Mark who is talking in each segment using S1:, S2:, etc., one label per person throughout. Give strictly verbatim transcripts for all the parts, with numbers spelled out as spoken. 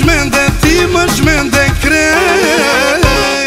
S1: shmende, ti më shmende krejt.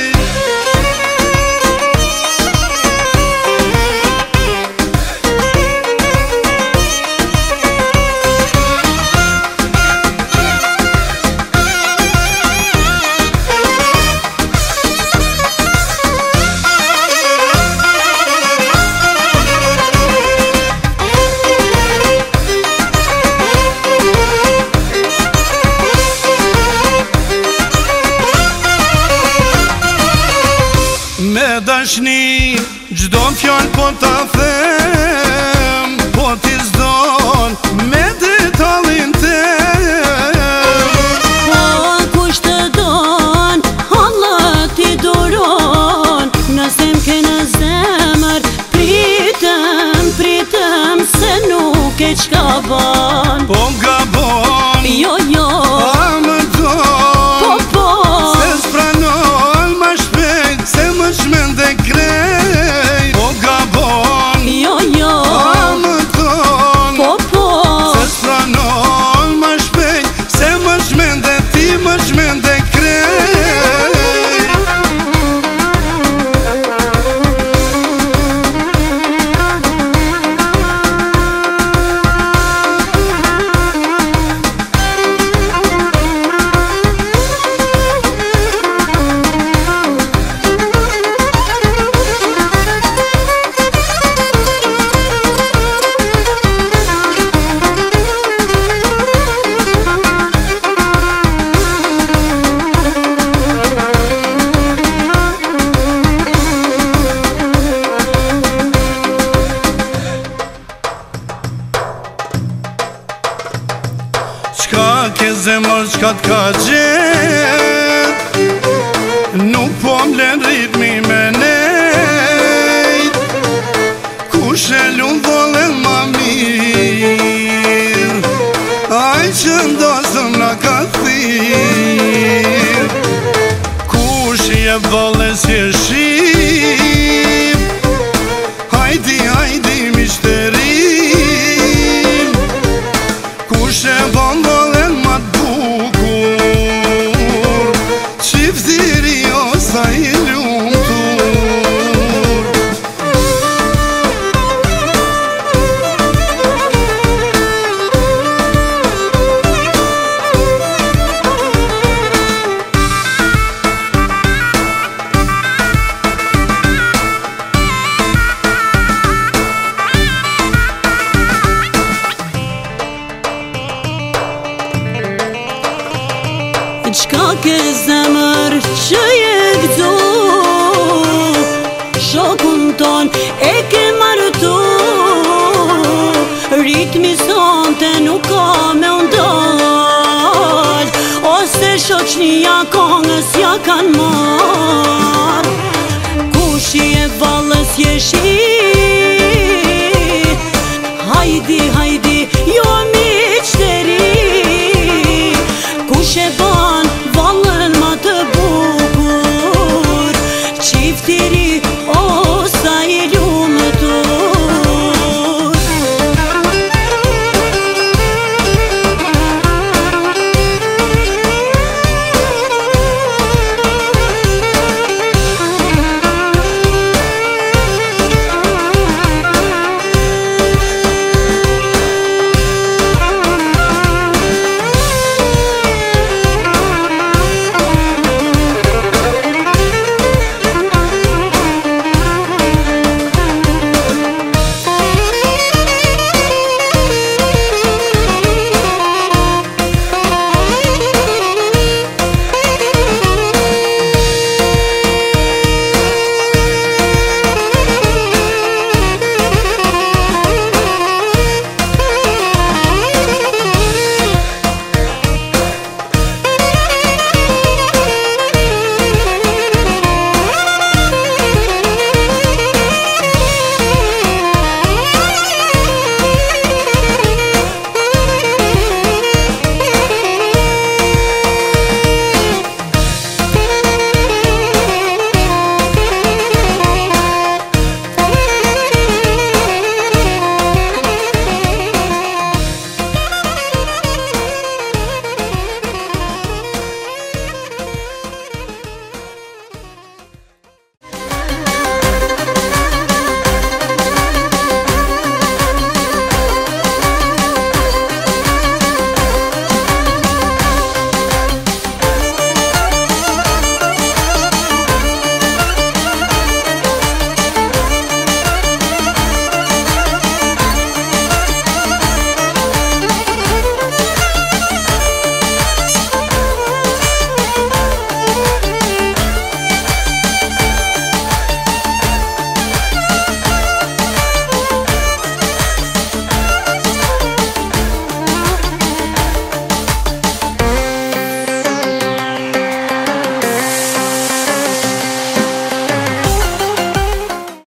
S1: Me dashni gjdo fjall po ta them, po ti zdon me detallin tem.
S2: Po kush të don, Allah ti duron, nëse m'ke në zemër, pritëm, pritëm, se nuk e qka ban.
S1: Po nga bon,
S2: Jo, jo,
S1: a më don,
S2: po, po,
S1: se s'pranon ma shpejt, se më shmende krejt. Po nga bon,
S2: jo, jo,
S1: a më don,
S2: po, po,
S1: se s'pranon ma shpejt, se më shmende, ti më shmende krejt. Qka ke zemër, qka t'ka gjet, nuk po m'len ritmi me nejt. Kush e lunë volën ma mirë, aj që ndosëm na ka thirë. Kush je volën si e shqip, hajdi, hajdi mishterim. Kush e von volën ma t'bukur, qiftiri o sa i lumtur.
S2: qka ke zemër që je gëzu, shokun ton e ke martu, ritmi sonte nuk ka me undal, ose shoqnia kongës ja kan mar. Kush je vallës je shi, hajdi, hajdi